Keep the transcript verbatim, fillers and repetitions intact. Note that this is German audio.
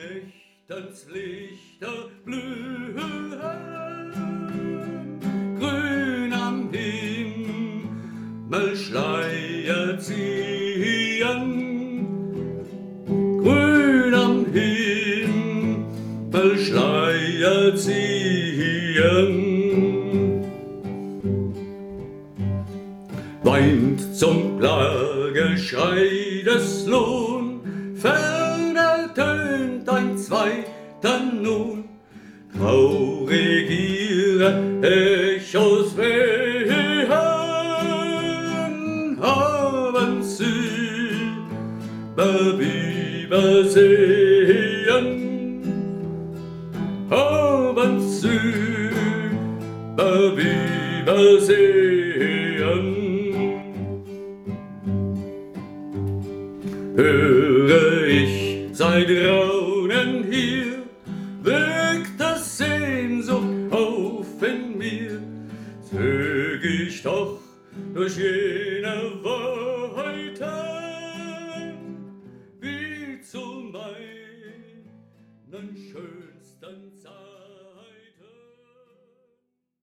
nächtens Lichter blühen, grün am Himmel Schleier ziehen, grün am Himmel Schleier ziehen. Weint zum Klageschrei des Lohn, ferner tönt ein zweiter nun, traurig ihre Echos wehen, haben sie übersehen, haben sie übersehen. Höre ich seit Raunen hier, wirkt das Sehnsucht auf in mir, zög ich doch durch jene Weiten, wie zu meinen schönen